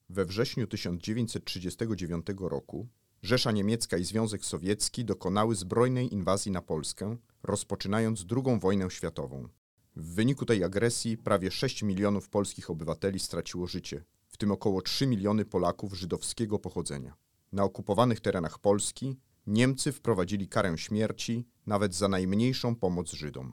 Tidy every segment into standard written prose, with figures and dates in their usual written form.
We wrześniu 1939 roku Rzesza Niemiecka i Związek Sowiecki dokonały zbrojnej inwazji na Polskę, rozpoczynając II wojnę światową. W wyniku tej agresji prawie 6 milionów polskich obywateli straciło życie, w tym około 3 miliony Polaków żydowskiego pochodzenia. Na okupowanych terenach Polski Niemcy wprowadzili karę śmierci nawet za najmniejszą pomoc Żydom.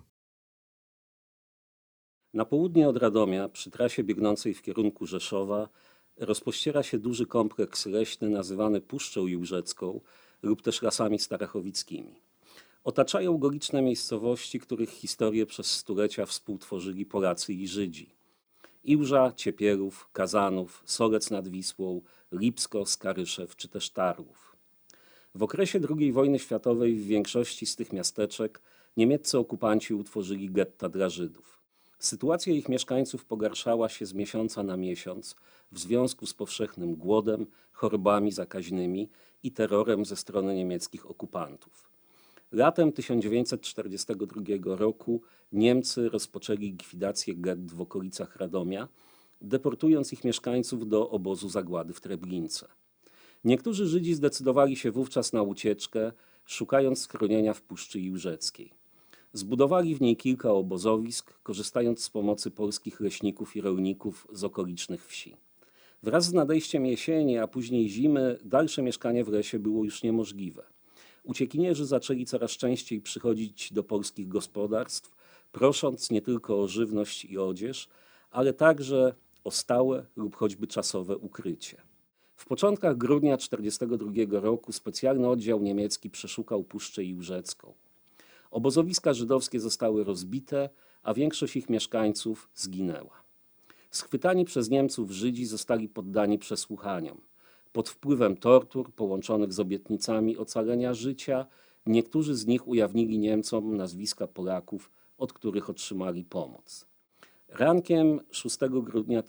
Na południe od Radomia, przy trasie biegnącej w kierunku Rzeszowa, rozpościera się duży kompleks leśny nazywany Puszczą Jóżecką lub też Lasami Starachowickimi. Otaczają go liczne miejscowości, których historię przez stulecia współtworzyli Polacy i Żydzi. Iłża, Ciepierów, Kazanów, Solec nad Wisłą, Lipsko, Skaryszew czy też Tarłów. W okresie II wojny światowej w większości z tych miasteczek niemieccy okupanci utworzyli getta dla Żydów. Sytuacja ich mieszkańców pogarszała się z miesiąca na miesiąc w związku z powszechnym głodem, chorobami zakaźnymi i terrorem ze strony niemieckich okupantów. Latem 1942 roku Niemcy rozpoczęli likwidację gett w okolicach Radomia, deportując ich mieszkańców do obozu zagłady w Treblince. Niektórzy Żydzi zdecydowali się wówczas na ucieczkę, szukając schronienia w Puszczy Jóżeckiej. Zbudowali w niej kilka obozowisk, korzystając z pomocy polskich leśników i rolników z okolicznych wsi. Wraz z nadejściem jesieni, a później zimy, dalsze mieszkanie w lesie było już niemożliwe. Uciekinierzy zaczęli coraz częściej przychodzić do polskich gospodarstw, prosząc nie tylko o żywność i odzież, ale także o stałe lub choćby czasowe ukrycie. W początkach grudnia 1942 roku specjalny oddział niemiecki przeszukał Puszczę Jóżecką. Obozowiska żydowskie zostały rozbite, a większość ich mieszkańców zginęła. Schwytani przez Niemców Żydzi zostali poddani przesłuchaniom. Pod wpływem tortur połączonych z obietnicami ocalenia życia, niektórzy z nich ujawnili Niemcom nazwiska Polaków, od których otrzymali pomoc. Rankiem 6 grudnia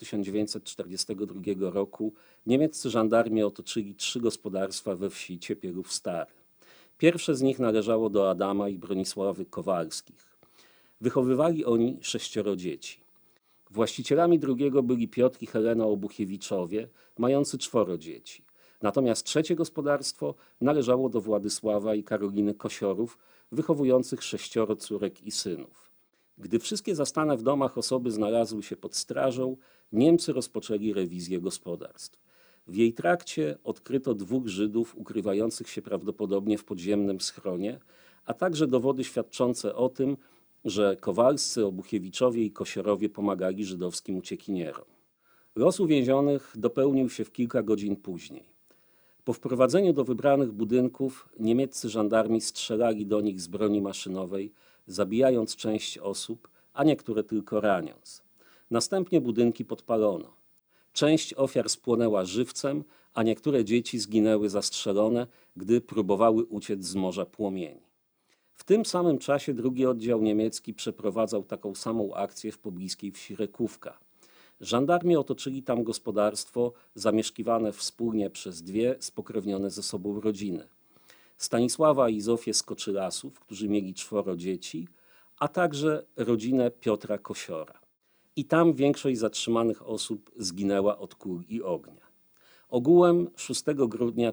1942 roku niemieccy żandarmi otoczyli 3 gospodarstwa we wsi Ciepierów Stary. Pierwsze z nich należało do Adama i Bronisławy Kowalskich. Wychowywali oni 6 dzieci. Właścicielami drugiego byli Piotr i Helena Obuchiewiczowie, mający 4 dzieci. Natomiast trzecie gospodarstwo należało do Władysława i Karoliny Kosiorów, wychowujących 6 córek i synów. Gdy wszystkie zastane w domach osoby znalazły się pod strażą, Niemcy rozpoczęli rewizję gospodarstw. W jej trakcie odkryto 2 Żydów ukrywających się prawdopodobnie w podziemnym schronie, a także dowody świadczące o tym, że Kowalscy, Obuchiewiczowie i Kosiorowie pomagali żydowskim uciekinierom. Los uwięzionych dopełnił się w kilka godzin później. Po wprowadzeniu do wybranych budynków niemieccy żandarmi strzelali do nich z broni maszynowej, zabijając część osób, a niektóre tylko raniąc. Następnie budynki podpalono. Część ofiar spłonęła żywcem, a niektóre dzieci zginęły zastrzelone, gdy próbowały uciec z morza płomieni. W tym samym czasie drugi oddział niemiecki przeprowadzał taką samą akcję w pobliskiej wsi Rekówka. Żandarmi otoczyli tam gospodarstwo zamieszkiwane wspólnie przez 2 spokrewnione ze sobą rodziny. Stanisława i Zofię Skoczylasów, którzy mieli 4 dzieci, a także rodzinę Piotra Kosiora. I tam większość zatrzymanych osób zginęła od kul i ognia. Ogółem 6 grudnia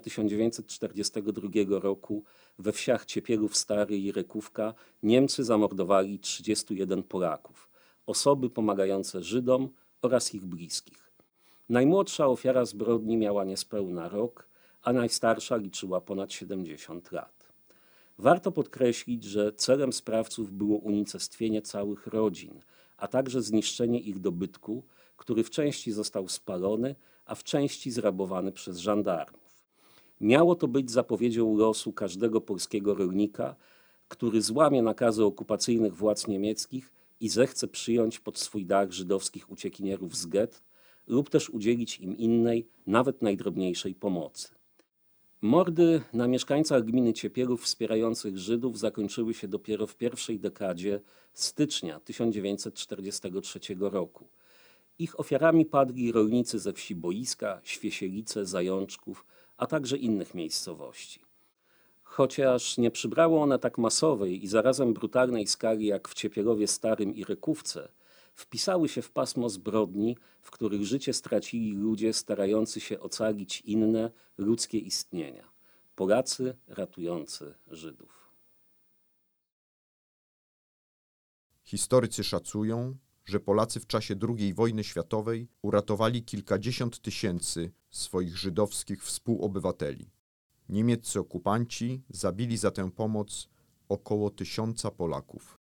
1942 roku we wsiach Ciepierów Stary i Rekówka Niemcy zamordowali 31 Polaków, osoby pomagające Żydom oraz ich bliskich. Najmłodsza ofiara zbrodni miała niespełna rok, a najstarsza liczyła ponad 70 lat. Warto podkreślić, że celem sprawców było unicestwienie całych rodzin, a także zniszczenie ich dobytku, który w części został spalony, a w części zrabowany przez żandarmów. Miało to być zapowiedzią losu każdego polskiego rolnika, który złamie nakazy okupacyjnych władz niemieckich i zechce przyjąć pod swój dach żydowskich uciekinierów z gett lub też udzielić im innej, nawet najdrobniejszej pomocy. Mordy na mieszkańcach gminy Ciepierów wspierających Żydów zakończyły się dopiero w pierwszej dekadzie stycznia 1943 roku. Ich ofiarami padli rolnicy ze wsi Boiska, Świesielice, Zajączków, a także innych miejscowości. Chociaż nie przybrało one tak masowej i zarazem brutalnej skali jak w Ciepierowie Starym i Rekówce, wpisały się w pasmo zbrodni, w których życie stracili ludzie starający się ocalić inne ludzkie istnienia. Polacy ratujący Żydów. Historycy szacują, że Polacy w czasie II wojny światowej uratowali kilkadziesiąt tysięcy swoich żydowskich współobywateli. Niemieccy okupanci zabili za tę pomoc około 1000 Polaków.